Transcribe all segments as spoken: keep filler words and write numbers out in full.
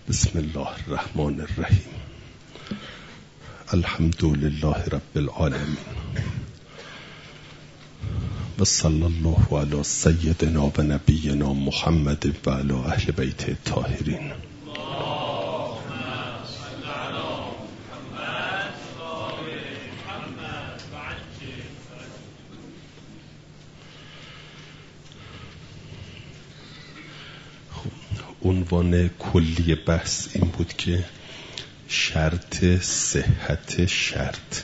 بسم الله الرحمن الرحیم. الحمد لله رب العالمین و صلی الله علی سیدنا و نبینا محمد و علی اهل بیت الطاهرین. عنوان کلی بحث این بود که شرط صحت شرط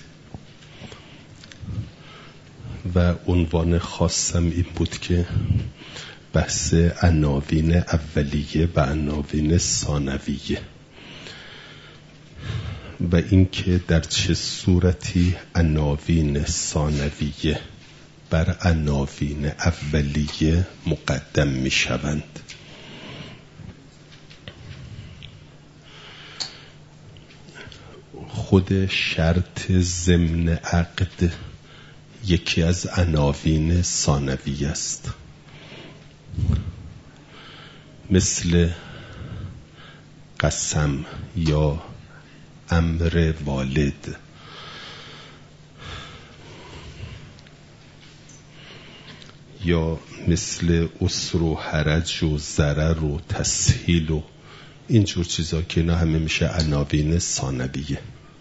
و عنوان خاصم این بود که بحث عناوین اولیه و عناوین ثانویه و اینکه در چه صورتی عناوین ثانویه بر عناوین اولیه مقدم می شوند. خود شرط ضمن عقد یکی از عناوین ثانویه است، مثل قسم یا امر والد یا مثل عسر و حرج و ضرر و تسهیل و اینجور چیزا که اینا همه میشه عناوین ثانویه.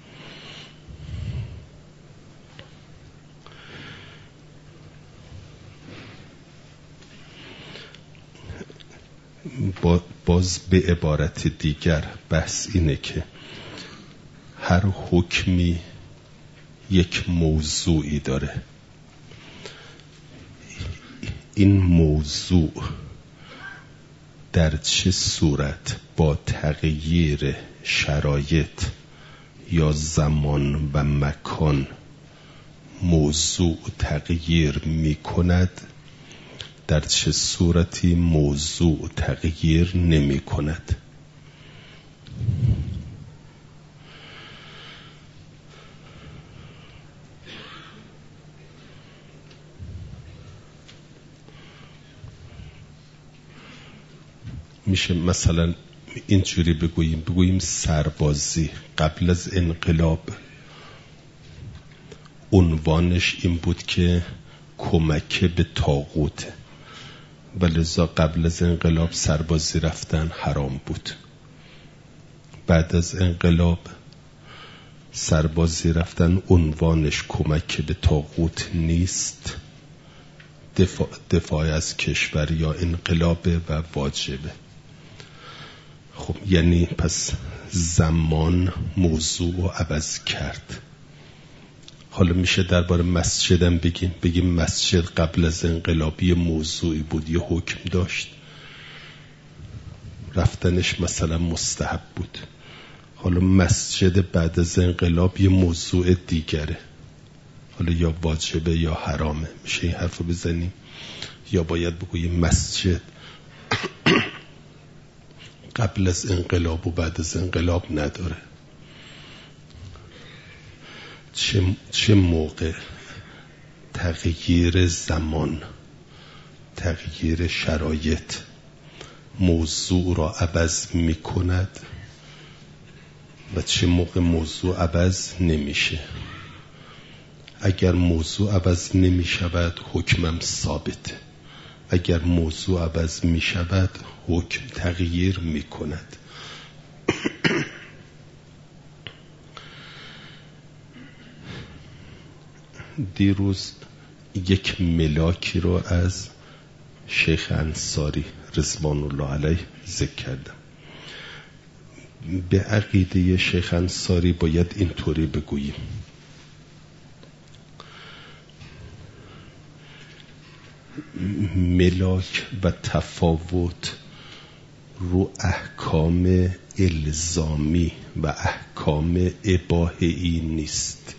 باز به عبارت دیگر بحث اینه که هر حکمی یک موضوعی داره. این موضوع در چه صورت با تغییر شرایط یا زمان و مکان موضوع تغییر می کند، در چه صورتی موضوع تغییر نمی کند. میشه مثلا اینجوری بگوییم بگوییم سربازی قبل از انقلاب عنوانش این بود که کمک به طاغوت، ولذا قبل از انقلاب سربازی رفتن حرام بود. بعد از انقلاب سربازی رفتن عنوانش کمک به طاغوت نیست، دفاع, دفاع از کشور یا انقلابه و واجبه. خب یعنی پس زمان موضوع رو عوض کرد. حالا میشه درباره مسجدم بگیم بگیم مسجد قبل از انقلابی موضوعی بود، یه حکم داشت، رفتنش مثلا مستحب بود. حالا مسجد بعد از انقلاب یه موضوع دیگره، حالا یا واجبه یا حرامه. میشه این حرف رو بزنیم یا باید بگوییم مسجد قبل از انقلاب و بعد از انقلاب نداره؟ چه, چه موقع تغییر زمان، تغییر شرایط موضوع را عوض می کند و چه موقع موضوع عوض نمیشه؟ اگر موضوع عوض نمی شود حکمم ثابت، اگر موضوع عوض می شود حکم تغییر می کند. دیروز یک ملاکی رو از شیخ انصاری رضوان الله علیه ذکر کردم. به عقیده شیخ انصاری باید اینطوری بگوییم: ملاک و تفاوت رو احکام الزامی و احکام اباحه‌ای نیست.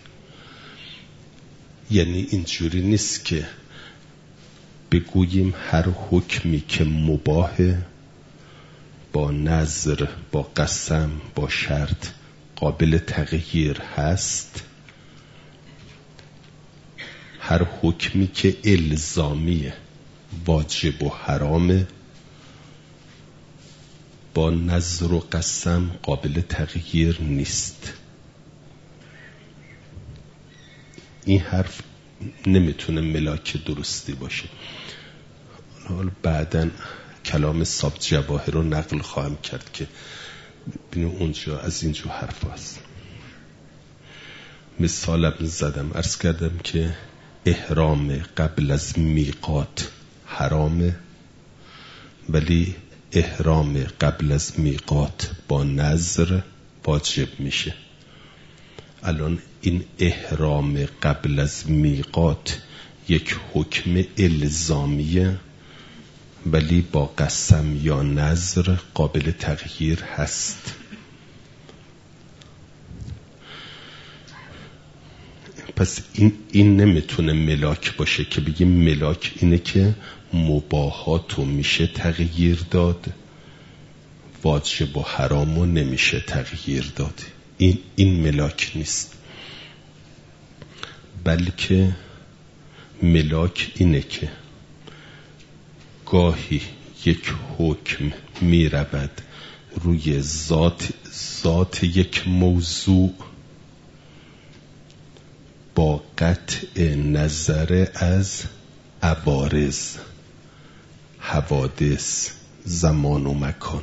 یعنی اینجوری نیست که بگوییم هر حکمی که مباح با نظر، با قسم، با شرط قابل تغییر هست، هر حکمی که الزامیه، واجب و حرامه، با نذر و قسم قابل تغییر نیست. این حرف نمیتونه ملاک درستی باشه. حالا بعداً کلام صاحب جواهر رو نقل خواهم کرد که ببینیم اونجا از اینجور حرف هست. مثالم زدم، عرض کردم که احرام قبل از میقات حرامه، ولی احرام قبل از میقات با نذر واجب میشه. الان این احرام قبل از میقات یک حکم الزامیه، ولی با قسم یا نذر قابل تغییر هست. پس این این نمیتونه ملاک باشه که بگیم ملاک اینه که مباحاتو میشه تغییر داد، واجب و حرامو نمیشه تغییر داد. این این ملاک نیست، بلکه ملاک اینه که گاهی یک حکم می رود روی ذات ذات یک موضوع با قطع نظر از عوارض، حوادث، زمان و مکان.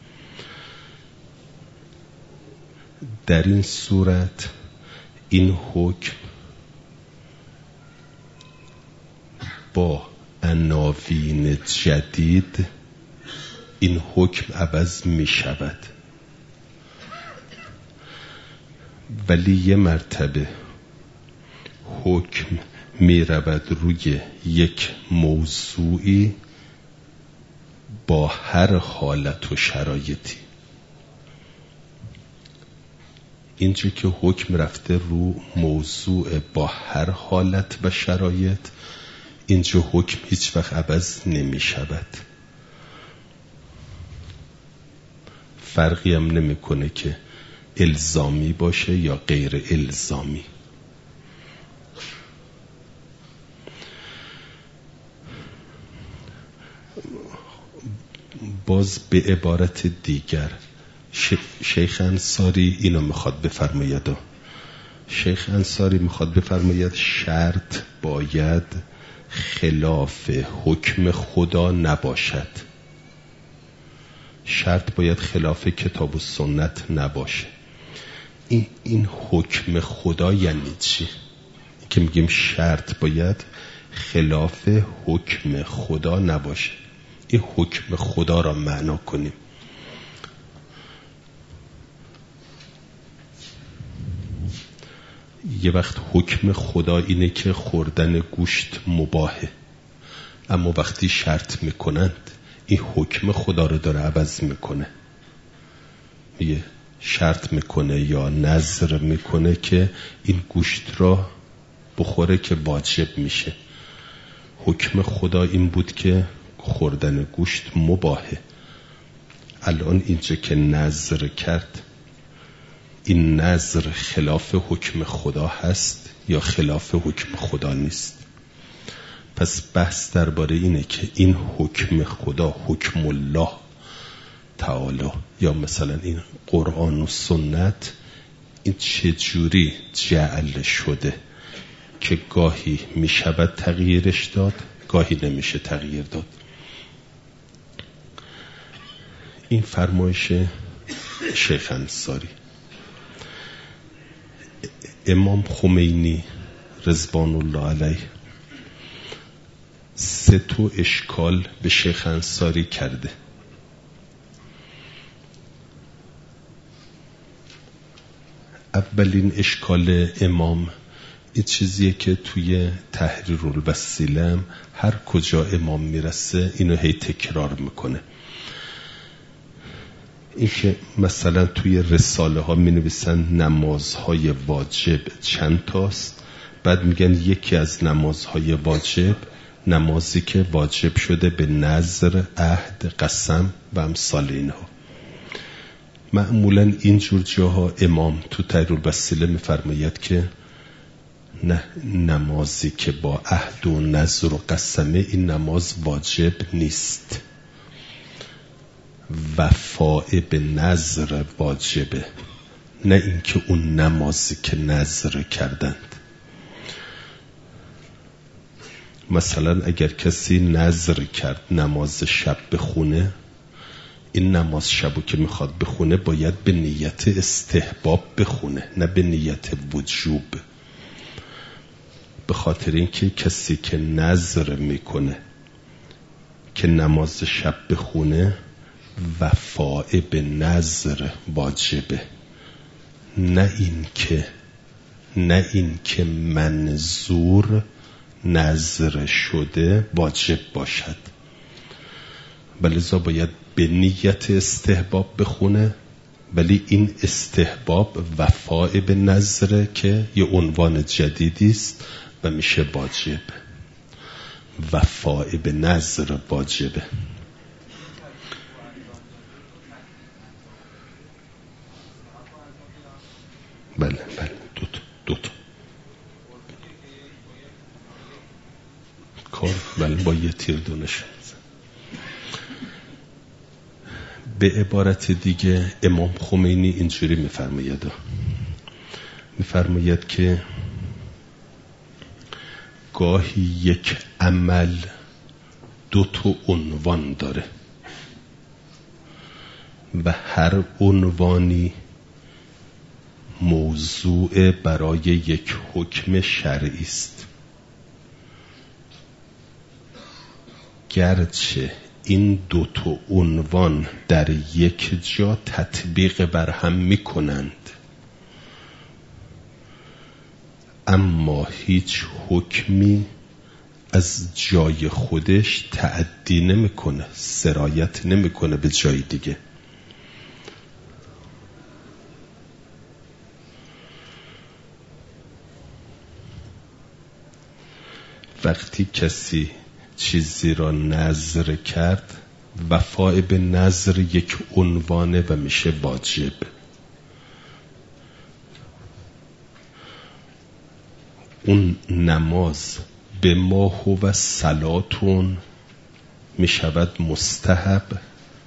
در این صورت این حکم با عناوین جدید این حکم عوض می شود، ولی یه مرتبه حکم می رود روی یک موضوعی با هر حالت و شرایطی. اینجا که حکم رفته رو موضوع با هر حالت و شرایط، اینجا حکم هیچ وقت عوض نمی شود. فرقی هم نمی کنه که الزامی باشه یا غیر الزامی. باز به عبارت دیگر شیخ انصاری اینو میخواد بفرماید. شیخ انصاری میخواد بفرماید شرط باید خلاف حکم خدا نباشد. شرط باید خلاف کتاب و سنت نباشه. این این حکم خدا یعنی چی؟ که میگیم شرط باید خلاف حکم خدا نباشه. این حکم خدا را معنا کنیم. یه وقت حکم خدا اینه که خوردن گوشت مباهه، اما وقتی شرط میکنند این حکم خدا رو داره عوض میکنه. یه شرط میکنه یا نذر میکنه که این گوشت را بخوره که واجب میشه. حکم خدا این بود که خوردن گوشت مباهه. الان اینجا که نذر کرد، این نذر خلاف حکم خدا هست یا خلاف حکم خدا نیست؟ پس بحث درباره اینه که این حکم خدا، حکم الله تعالی، یا مثلا این قرآن و سنت، این چجوری جعل شده که گاهی می شود تغییرش داد، گاهی نمیشه تغییر داد. این فرمایش شیخ انصاری. امام خمینی رضوان الله علیه سه تا اشکال به شیخ انصاری کرده. اولین اشکال امام این چیزیه که توی تحریر الوسیله هر کجا امام میرسه اینو هی تکرار میکنه. این که مثلا توی رساله ها می نویسن نمازهای واجب چند تاست، بعد میگن یکی از نمازهای واجب نمازی که واجب شده به نذر، عهد، قسم و امثال اینها. معمولا اینجور جاها امام تو تحریر الوسیله میفرماید که نه، نمازی که با عهد و نذر و قسمه این نماز واجب نیست. وفاء به نظر واجبه، نه اینکه اون نمازی که نظر کردند. مثلا اگر کسی نظر کرد نماز شب بخونه، این نماز شبو که میخواد بخونه باید به نیت استحباب بخونه، نه به نیت وجوب. به خاطر اینکه کسی که نظر میکنه که نماز شب بخونه، وفاء به نظر واجبه، نه این که نه این که منظور نظر شده واجب باشد. ولذا باید به نیت استحباب بخونه، ولی این استحباب وفاء به نظره که یه عنوان جدیدی است و میشه واجب. وفاء به نظر واجبه. بله بله دوت دوت کار بله با یه تیر دونش. به عبارت دیگه امام خمینی اینجوری میفرماید میفرماید که گاهی یک عمل دو تا عنوان داره و هر عنوانی موضوع برای یک حکم شرعی است، گرچه این دو تا عنوان در یک جا تطبیق بر هم میکنند، اما هیچ حکمی از جای خودش تعدی نمیکنه، سرایت نمیکنه به جای دیگه. وقتی کسی چیزی را نظر کرد، وفاء به نظر یک عنوانه و میشه واجب. اون نماز به ما هو صلاتون میشود مستحب،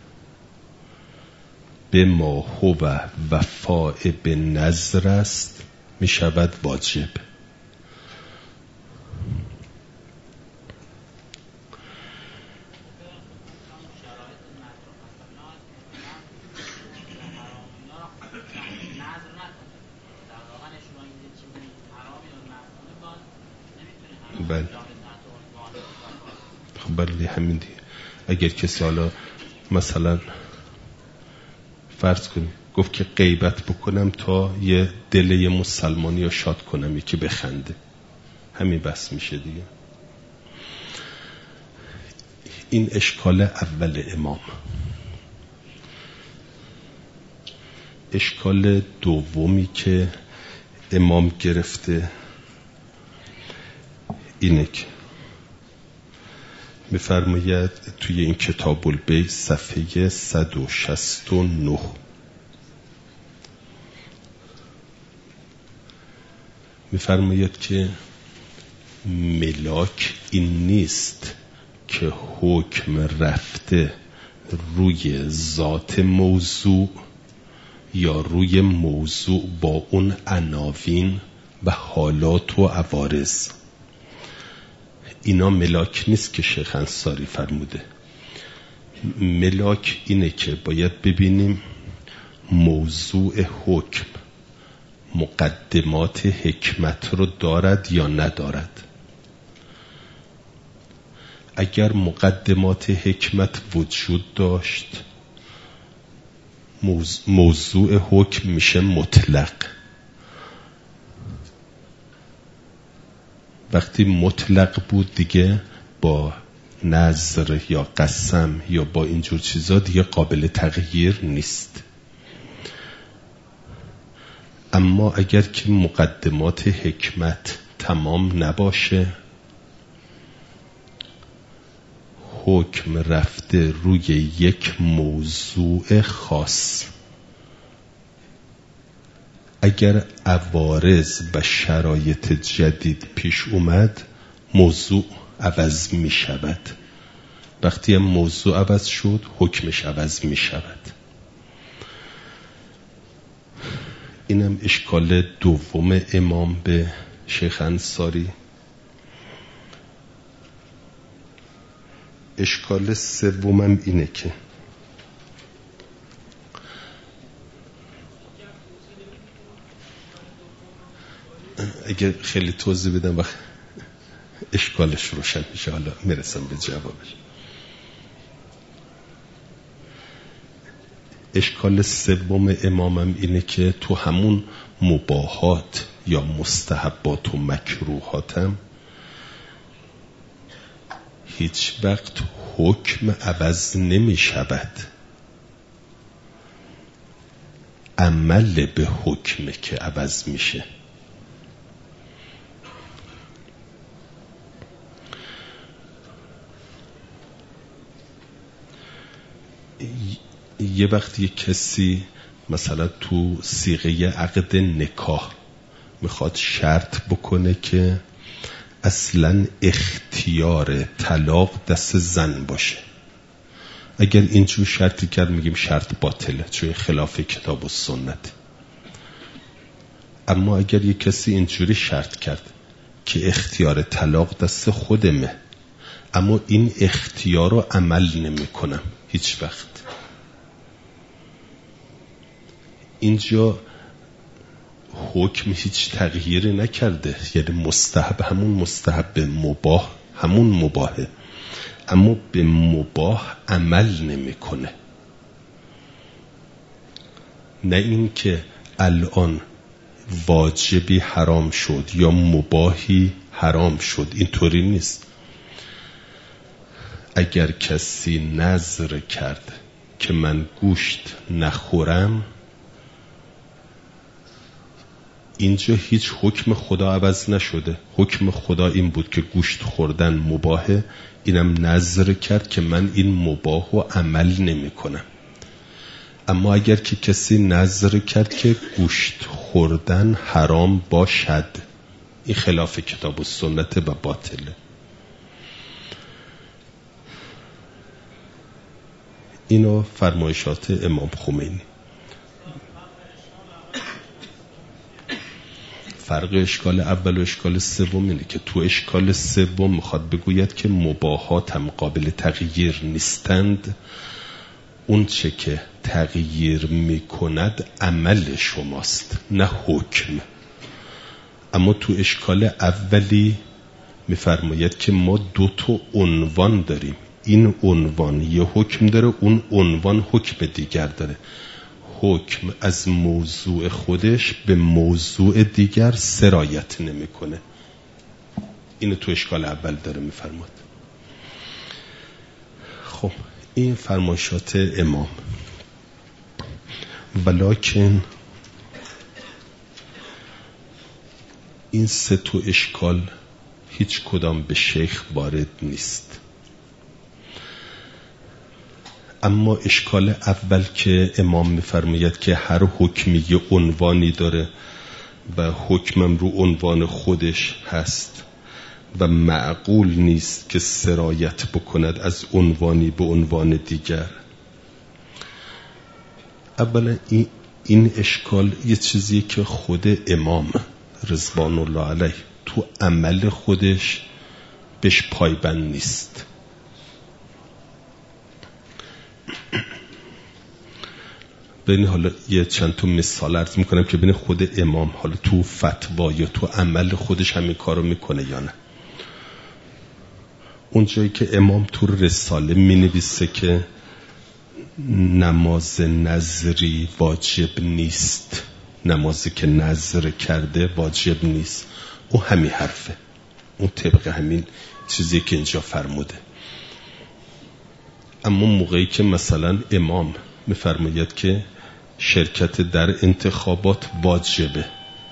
به ما هو وفاء به نظر است میشود واجب. بله خب بله همین دیگه. اگر کسی حالا مثلا فرض کنیم گفت که غیبت بکنم تا یه دل یه مسلمانی رو شاد کنم یکی بخنده، همین بس میشه دیگه. این اشکال اول امام. اشکال دومی که امام گرفته اینه که میفرماید توی این کتاب البیع صفحه صد و شصت و نه، میفرماید که ملاک این نیست که حکم رفته روی ذات موضوع یا روی موضوع با اون عناوین و حالات و عوارض. اینا ملاک نیست که شیخ انصاری فرموده. ملاک اینه که باید ببینیم موضوع حکم مقدمات حکمت رو دارد یا ندارد. اگر مقدمات حکمت وجود داشت، موضوع حکم میشه مطلق. وقتی مطلق بود دیگه با نظر یا قسم یا با اینجور چیزا دیگه قابل تغییر نیست. اما اگر که مقدمات حکمت تمام نباشه، حکم رفته روی یک موضوع خاص، اگر عوارض و شرایط جدید پیش اومد موضوع عوض می شود وقتی هم موضوع عوض شد حکمش عوض می شود. اینم اشکال دوم امام به شیخ انصاری. اشکال سومم اینه که اگه خیلی توضیح بدم وقت اشکالش روشن میشه، حالا میرسم به جوابش. اشکال سوم امامم اینه که تو همون مباحات یا مستحبات و مکروهاتم هیچ وقت حکم عوض نمی شود، عمل به حکم که عوض میشه. یه وقتی کسی مثلا تو صیغه عقد نکاح میخواد شرط بکنه که اصلا اختیار طلاق دست زن باشه، اگر اینجور شرطی کرد میگیم شرط باطله، چون خلاف کتاب و سنت. اما اگر یه کسی اینجوری شرط کرد که اختیار طلاق دست خودمه، اما این اختیار رو عمل نمی کنم هیچ وقت، اینجا حکم هیچ تغییری نکرده، یعنی مستحب همون مستحب، مباح همون مباحه، اما به مباح عمل نمیکنه. نه این که الان واجبی حرام شد یا مباحی حرام شد، اینطوری نیست. اگر کسی نذر کرد که من گوشت نخورم، اینجا هیچ حکم خدا عوض نشده. حکم خدا این بود که گوشت خوردن مباحه، اینم نذر کرد که من این مباح و عمل نمی کنم. اما اگر که کسی نذر کرد که گوشت خوردن حرام باشد، این خلاف کتاب و سنت و باطله. اینو فرمایشات امام خمینی. فرق اشکال اول و اشکال سوم اینه که تو اشکال سوم میخواد بگوید که مباحات هم قابل تغییر نیستند، اون چه که تغییر میکند عمل شماست نه حکم. اما تو اشکال اولی میفرماید که ما دو تا عنوان داریم، این عنوان یه حکم داره، اون عنوان حکم دیگر داره. حکم از موضوع خودش به موضوع دیگر سرایت نمیکنه. اینو تو اشکال اول داره میفرماد. خب این فرمایشات امام. ولکن این سه تو اشکال هیچ کدام به شیخ وارد نیست. اما اشکال اول که امام میفرماید که هر حکمی یه عنوانی داره و حکمم رو عنوان خودش هست و معقول نیست که سرایت بکند از عنوانی به عنوان دیگر. اولا این, این اشکال یه چیزی که خود امام رضوان الله علیه تو عمل خودش بهش پایبند نیست. ببین حالا یه چند تا مثال عرض میکنم که ببین خود امام حالا تو فتوا یا تو عمل خودش همین کارو میکنه یا نه. اونجایی که امام تو رساله مینویسه که نماز نذری واجب نیست، نمازی که نذر کرده واجب نیست، او همین حرفه، اون طبق همین چیزی که اینجا فرموده. اما موقعی که مثلا امام میفرماید که شرکت در انتخابات واجبه،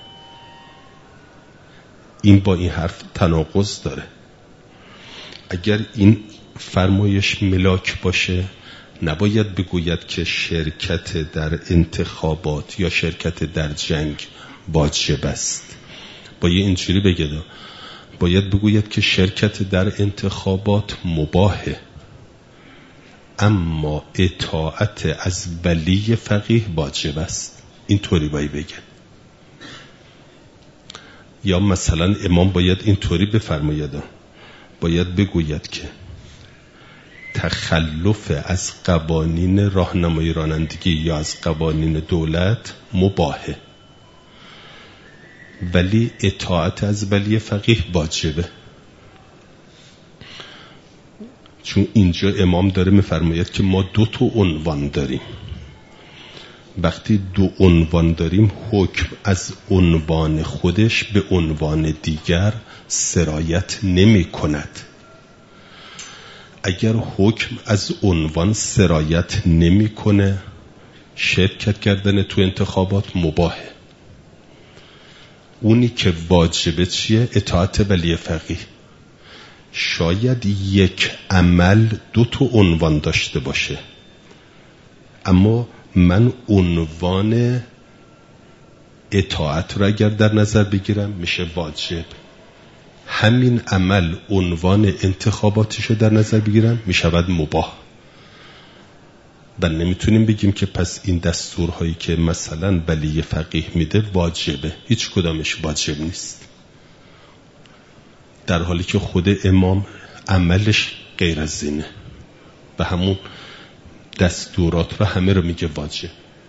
این با این حرف تناقض داره. اگر این فرمایش ملاک باشه نباید بگوید که شرکت در انتخابات یا شرکت در جنگ واجب است، باید اینجوری بگه، باید بگوید که شرکت در انتخابات مباحه اما اطاعت از ولی فقیه واجب است. این طوری باید بگن. یا مثلا امام باید این طوری بفرماید، باید بگوید که تخلف از قوانین راهنمایی رانندگی یا از قوانین دولت مباحه، ولی اطاعت از ولی فقیه واجبه. چون اینجا امام داره میفرماید که ما دو تا عنوان داریم. وقتی دو عنوان داریم، حکم از عنوان خودش به عنوان دیگر سرایت نمی کند. اگر حکم از عنوان سرایت نمی کنه، شرکت کردن تو انتخابات مباحه. اونی که واجبه چیه؟ اطاعت ولی فقیه. شاید یک عمل دو تا عنوان داشته باشه، اما من عنوان اطاعت را اگر در نظر بگیرم میشه واجب. همین عمل عنوان انتخاباتش رو در نظر بگیرم میشود مباح. و نمیتونیم بگیم که پس این دستورهایی که مثلا ولی فقیه میده واجبه. هیچ کدامش واجب نیست، در حالی که خود امام عملش غیر از اینه و همون دستورات و همه رو میگه واجب.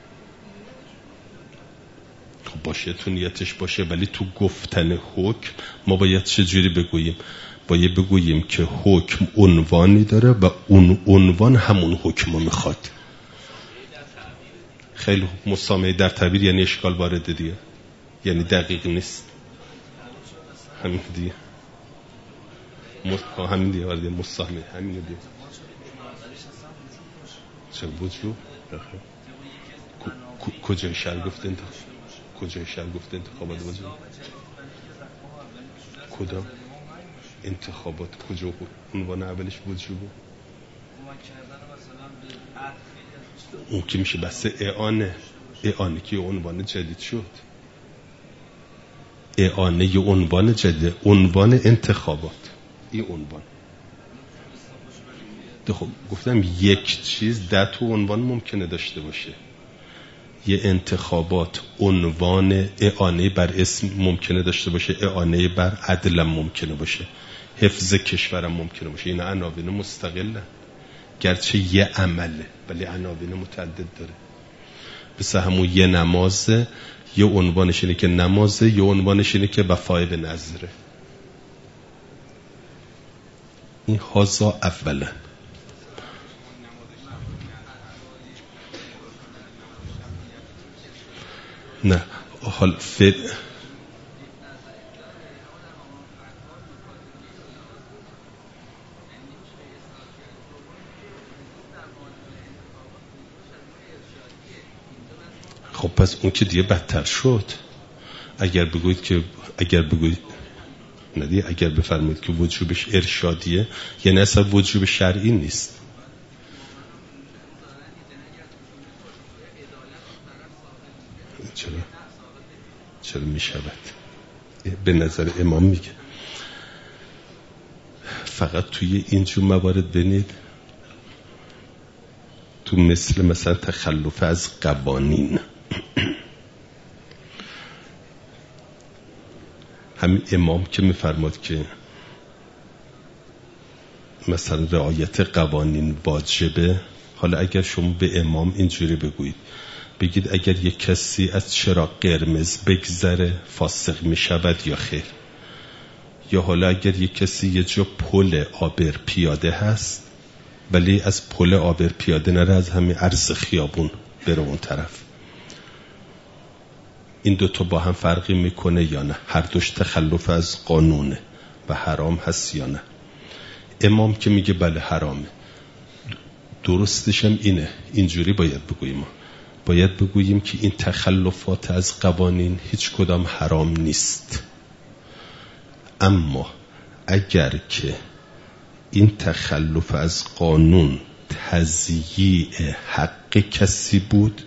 خب باشه، تو نیتش باشه، ولی تو گفتن حکم ما باید چجوری بگوییم؟ باید بگوییم که حکم عنوانی داره و اون عنوان همون حکم رو میخواد. خیلی مسامحه در تعبیر یعنی اشکال وارد دیگه، یعنی دقیق نیست. همین دیگه مص... همین دیگه وارد مسامحه همین دیگه. چه وجود کجای شهر گفته انتخاب کجای شهر گفته انتخابات وجود کدام انتخابات کجا بود؟ عنوان اولش وجود بود. اون که میشه بس اعانه. اعانه که عنوان جدید شد. اعانه یه عنوان جدید، عنوان انتخابات. این عنوان خب گفتم یک چیز ده تا عنوان ممکنه داشته باشه. یه انتخابات عنوان اعانه بر اسم ممکنه داشته باشه، اعانه بر عدل ممکنه باشه، حفظ کشورم ممکنه باشه. این عناوین مستقله، گرچه یه عمله ولی عناوین متعدد داره. مثل همون یه نمازه، یه عنوانش اینه که نمازه، یه عنوانش اینه که وفای به نذره. این هازا اولا. نه حال فد خب پس اون که دیگه بدتر شد. اگر بگوید که اگر بگوید ندی اگر بفرمایید که وجوبش ارشادیه، یعنی اصلا وجوب شرعی نیست. چرا چرا می شود؟ به نظر امام میگه فقط توی اینجور موارد بینید، تو مثل مثلا تخلف از قوانین، همین امام که میفرماد که مثلا رعایت قوانین واجبه. حالا اگر شما به امام اینجوری بگویید، بگید اگر یک کسی از چراغ قرمز بگذره فاسق می شود یا خیر؟ یا حالا اگر یک کسی یه جا پل عابر پیاده هست ولی از پل عابر پیاده نره، از همین عرض خیابون بره اون طرف، این دوتا با هم فرقی میکنه یا نه؟ هر دوش تخلف از قانونه و حرام هست یا نه؟ امام که میگه بله حرامه. درستشم اینه، اینجوری باید بگوییم. باید بگوییم که این تخلفات از قوانین هیچ کدام حرام نیست، اما اگر که این تخلف از قانون تضییع حق کسی بود،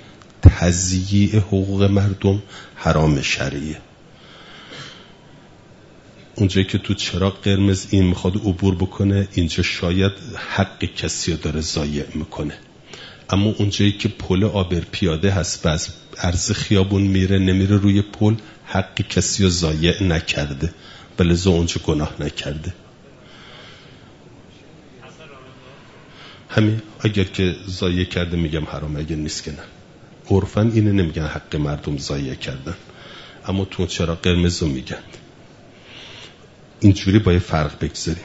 تضییع حقوق مردم، حرام شرعیه. اونجایی که تو چراغ قرمز این میخواد عبور بکنه، اینجا شاید حق کسی رو داره ضایع میکنه. اما اونجایی که پل عابر پیاده هست و از عرض خیابون میره نمیره روی پل، حق کسی رو ضایع نکرده، بلذا اونجا گناه نکرده. همین اگر که ضایع کرده میگم حرام، اگر نیست که نه. عرفاً اینه نمیگن حق مردم ضایع کردن، اما تو چرا قرمز رو میگن. اینجوری باید فرق بگذاریم.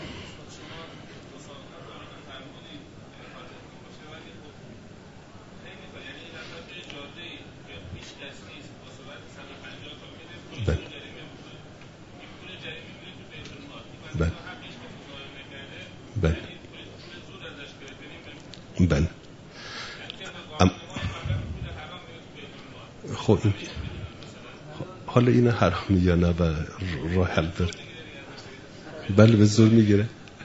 بله بله بله بله. ام... خب این حالا این حرامی یا نه و راه حل داره؟ بله به زور میگیره.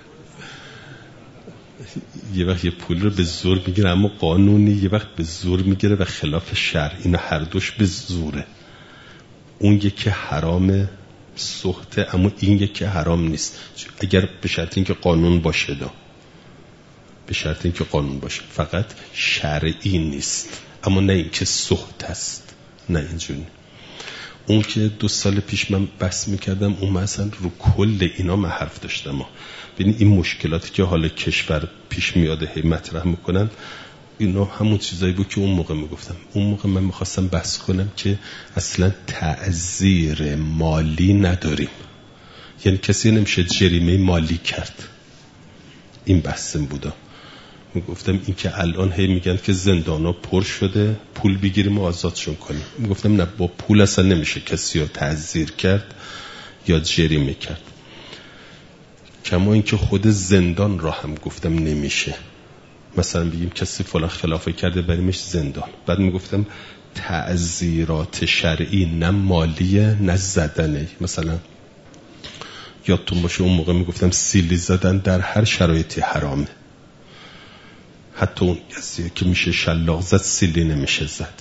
یه وقت یه پول رو به زور میگیره، اما قانونی یه وقت به زور میگیره و خلاف شرع. اینا هر دوش به زوره. اون یکی حرام سخته، اما این یکی حرام نیست، اگر به شرط اینکه قانون باشه. دا به شرط اینکه قانون باشه، فقط شرعی نیست، اما نه اینکه سخت است، نه اینجوری. اون که دو سال پیش من بحث میکردم، اون مثلا رو کل اینا من حرف داشتم. ببین این مشکلاتی که حالا کشور پیش میاده هی مطرح میکنن، اینا همون چیزایی بود که اون موقع میگفتم. اون موقع من میخواستم بحث کنم که اصلا تعزیر مالی نداریم، یعنی کسی نمیشه جریمه مالی کرد. این بحثم بودا. میگفتم این که الان هی میگن که زندانا پر شده، پول بگیریم و آزادشون کنیم. میگفتم نه، با پول اصلا نمیشه کسی رو تعزیر کرد یا جریمه کرد. کما اینکه خود زندان را هم گفتم نمیشه. مثلا بگیم کسی فلان خلافه کرده بریمش زندان. بعد میگفتم تعزیرات شرعی نه مالیه نه زدنه. مثلا یادتون باشه اون موقع میگفتم سیلی زدن در هر شرایطی حرامه، حتی اون کسی که میشه شلاق زد سیلی نمیشه زد.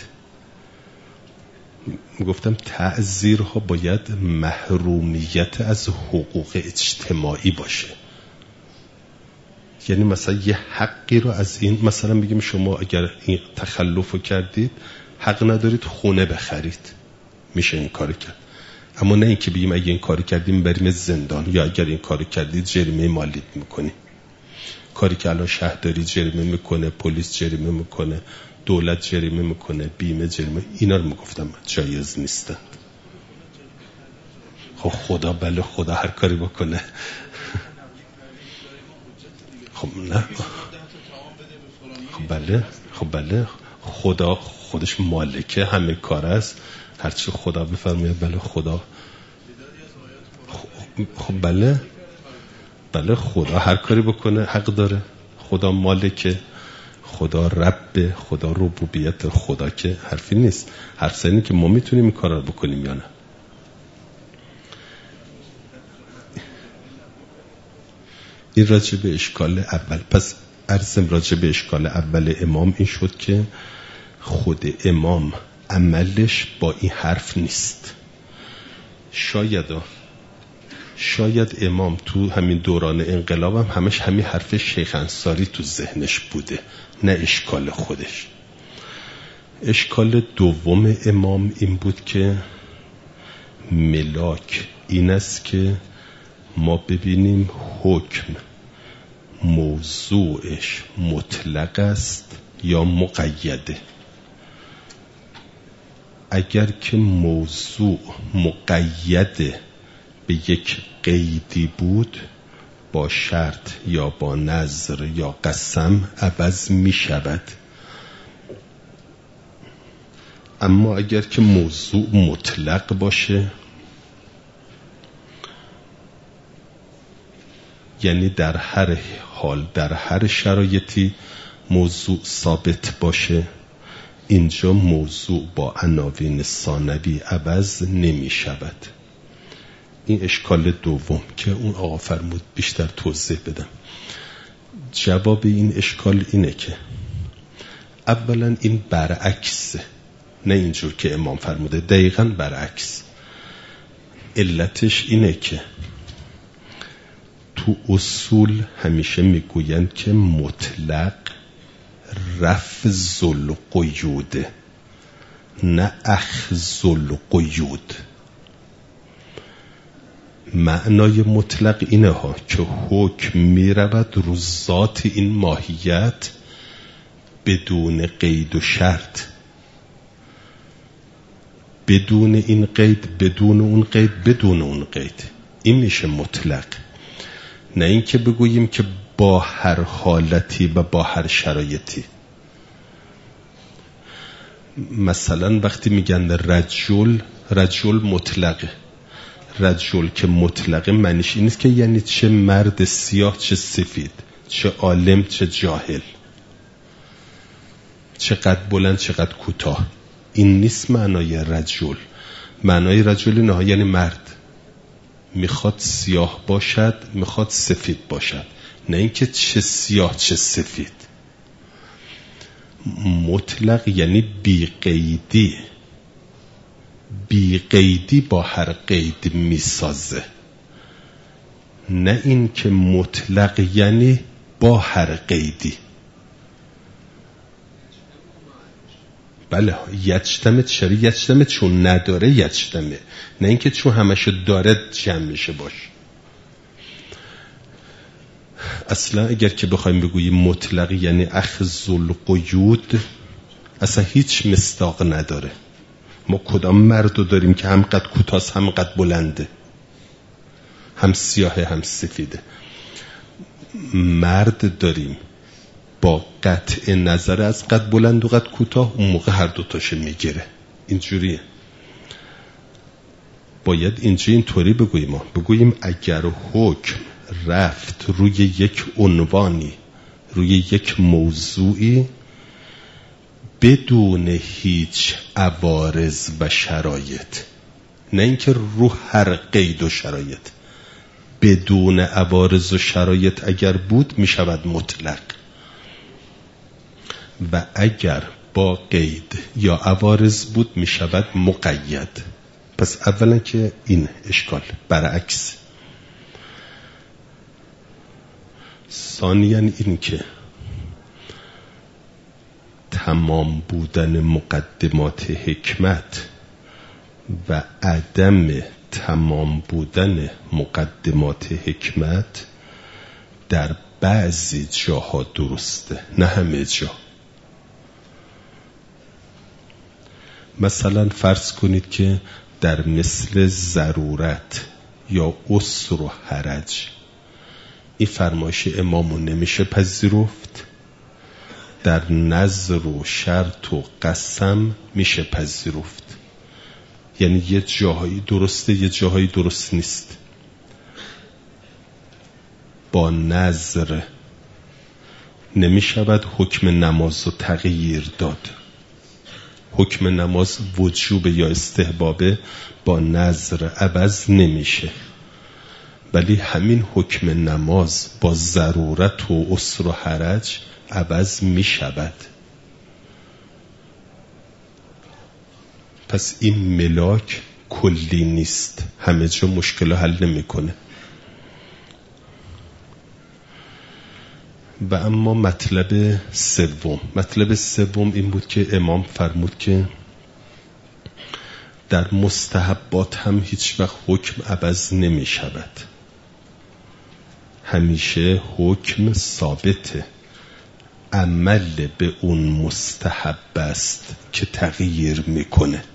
میگفتم تعزیرها باید محرومیت از حقوق اجتماعی باشه، یعنی مثلا یه حقی رو از این، مثلا بگیم شما اگر این تخلفو کردید حق ندارید خونه بخرید، میشه این کار کرد. اما نه اینکه بگیم اگه این کار کردیم بریم زندان، یا اگر این کار کردید جریمه مالی میکنیم. کاری که الان شهرداری جریمه میکنه، پلیس جریمه میکنه، دولت جریمه میکنه، بیمه جریمه، اینا رو میگفتم جایز نیستن. خب خدا بله خدا هر کاری بکنه. خب نه خب بله خب بله خدا خودش مالکه همه کار است، هرچی خدا بفرماید بله خدا. خب بله بله خدا هر کاری بکنه حق داره. خدا مالکه، خدا رب، خدا ربوبیت خدا که حرفی نیست. حرف زنی که ما میتونیم این کار رو بکنیم یا نه. این راجع به اشکال اول. پس عرضم راجع به اشکال اول امام این شد که خود امام عملش با این حرف نیست. شاید شاید امام تو همین دوران انقلاب هم همش همین حرف شیخ انصاری تو ذهنش بوده، نه اشکال خودش. اشکال دوم امام این بود که ملاک این است که ما ببینیم حکم موضوعش مطلق است یا مقیده. اگر که موضوع مقید به یک قیدی بود، با شرط یا با نظر یا قسم عوض می شود. اما اگر که موضوع مطلق باشه، یعنی در هر حال در هر شرایطی موضوع ثابت باشه، اینجا موضوع با عناوین ثانوی عوض نمی شود. این اشکال دوم که اون آقا فرمود بیشتر توضیح بدم. جواب این اشکال اینه که اولا این برعکسه، نه اینجور که امام فرموده، دقیقاً برعکس. علتش اینه که تو اصول همیشه میگویند که مطلق رفض القیود نه اخذ القیود. معنای مطلق اینه ها که حکم می رود رو ذات این ماهیت بدون قید و شرط، بدون این قید، بدون اون قید، بدون اون قید. این میشه مطلق. نه اینکه بگوییم که با هر حالتی و با هر شرایطی. مثلا وقتی میگن رجل، رجل مطلقه. رجل که مطلقه معنیش این نیست که یعنی چه مرد سیاه چه سفید، چه عالم چه جاهل، چقدر بلند چقدر کوتاه. این نیست معنای رجل. معنای رجل نه یعنی مرد، میخواد سیاه باشد میخواد سفید باشد، نه اینکه چه سیاه چه سفید. مطلق یعنی بی قیدی، بی قیدی با هر قید میسازه. نه این که مطلق یعنی با هر قیدی. بله یجتمع، چرا یجتمع؟ چون نداره یجتمع، نه اینکه چون همشو داره جمع میشه باش. اصلا اگر که بخوایم بگوییم مطلق یعنی اخذ القیود، اصلا هیچ مصداق نداره. ما کدام مردو داریم که هم قد کوتاست هم قد بلنده، هم سیاهه هم سفیده؟ مرد داریم با قطع نظر از قد بلند و قد کوتاه، اون موقع هر دوتاشه میگیره. اینجوریه. باید اینجا اینطوری بگوییم، ما بگوییم اگر حکم رفت روی یک عنوانی، روی یک موضوعی بدون هیچ عوارض و شرایط، نه اینکه رو هر قید و شرایط، بدون عوارض و شرایط اگر بود می شود مطلق، و اگر با قید یا عوارض بود می شود مقید. پس اولا که این اشکال برعکس. ثانیاً این که تمام بودن مقدمات حکمت و عدم تمام بودن مقدمات حکمت در بعضی جاها درسته، نه همه جا. مثلا فرض کنید که در مثل ضرورت یا عسر و حرج این فرمایش امامو نمیشه پذیرفت، در نظر و شرط و قسم میشه پذیرفت. یعنی یه جاهایی درسته یه جاهایی درست نیست. با نظر نمیشود حکم نماز رو تغییر داد. حکم نماز وجوب یا استحبابه، با نظر عوض نمیشه. ولی همین حکم نماز با ضرورت و عسر و حرج عوض می شود. پس این ملاک کلی نیست، همه جا مشکل حل نمی کنه. و اما مطلب سوم، مطلب سوم این بود که امام فرمود که در مستحبات هم هیچ وقت حکم عوض نمی شود، همیشه حکم ثابته. عمل به اون مستحب است که تغییر میکنه.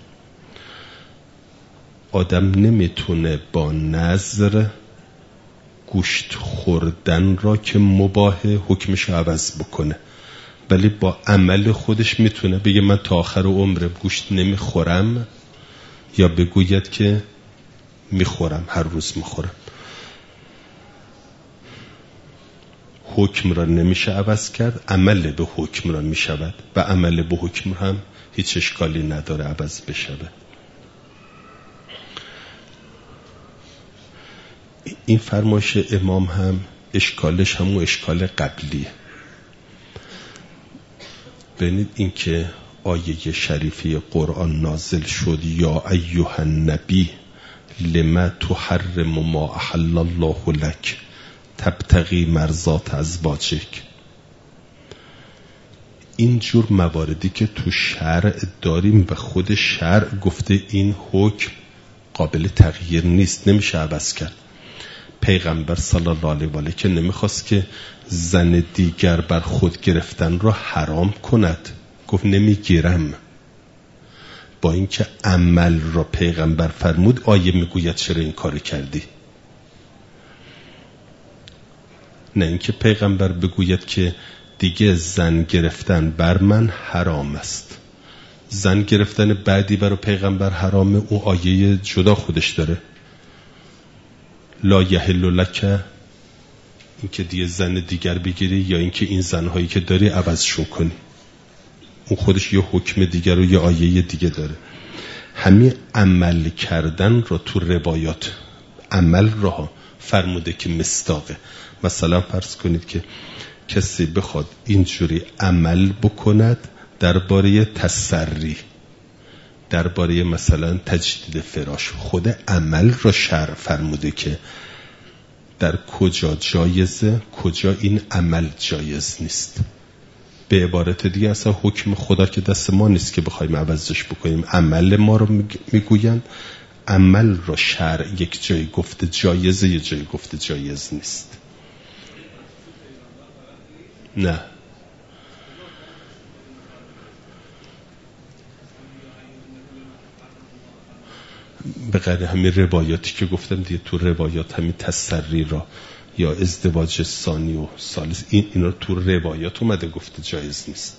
آدم نمیتونه با نظر گوشت خوردن را که مباهه حکمش عوض بکنه، ولی با عمل خودش میتونه بگه من تا آخر عمرم گوشت نمیخورم، یا بگوید که میخورم، هر روز میخورم. حکم را نمیشه عوض کرد، عمل به حکم را میشود، و عمل به حکم هم هیچ اشکالی نداره عوض بشود. این فرمایش امام هم اشکالش همون اشکال قبلیه. ببینید این که آیه شریفه قرآن نازل شد یا ایها النبی لما تحرم ما احل الله لک تبتغی مرضات ازواجک. این جور مواردی که تو شرع داریم و خود شرع گفته این حکم قابل تغییر نیست، نمیشه عوض کرد. پیغمبر صلی الله علیه و آله که نمیخواست که زن دیگر بر خود گرفتن را حرام کند، گفت نمیگیرم. با اینکه عمل را پیغمبر فرمود، آیه میگوید چرا این کار کردی؟ نه اینکه پیغمبر بگوید که دیگه زن گرفتن بر من حرام است. زن گرفتن بعدی برای پیغمبر حرامه، او آیه جدا خودش داره. لا یحل لک، اینکه دیگه زن دیگر بگیری یا اینکه این زنهایی که داری عوضشون کنی. اون خودش یه حکم دیگر و یه آیه دیگه داره. همین عمل کردن را تو روایات عمل را فرموده که مصداقه. مثلا فرض کنید که کسی بخواد اینجوری عمل بکند درباره تسری، درباره مثلا تجدید فراش، خود عمل را شرع فرموده که در کجا جایزه، کجا این عمل جایز نیست. به عبارت دیگه اصلا حکم خدا که دست ما نیست که بخوایم عوضش بکنیم، عمل ما رو میگوین. عمل را شرع یک جای گفته جایزه، یک جای گفته جایز نیست. نه به غیر همین روایاتی که گفتم دیگه، تو روایات همین تسری را یا ازدواج ثانی و ثالث، این اینا تو روایات اومده گفته جایز نیست.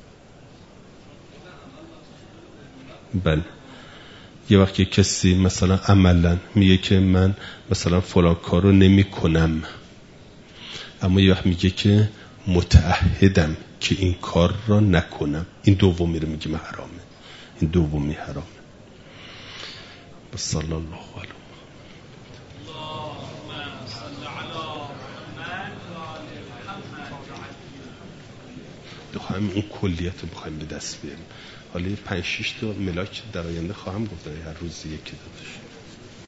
بله یه وقتی کسی مثلا عملا میگه که من مثلا فلان کارو نمی کنم، اما یه وقت میگه که متعهدم که این کار را نکنم، این دومی رو میگه حرامه، این دومی حرامه. صلی الله علیه همین اون کلیت رو بخوایم به دست بیاریم. حالا پنج شش تا ملاک در آینده خواهم گفت، هر روز یکی دادش.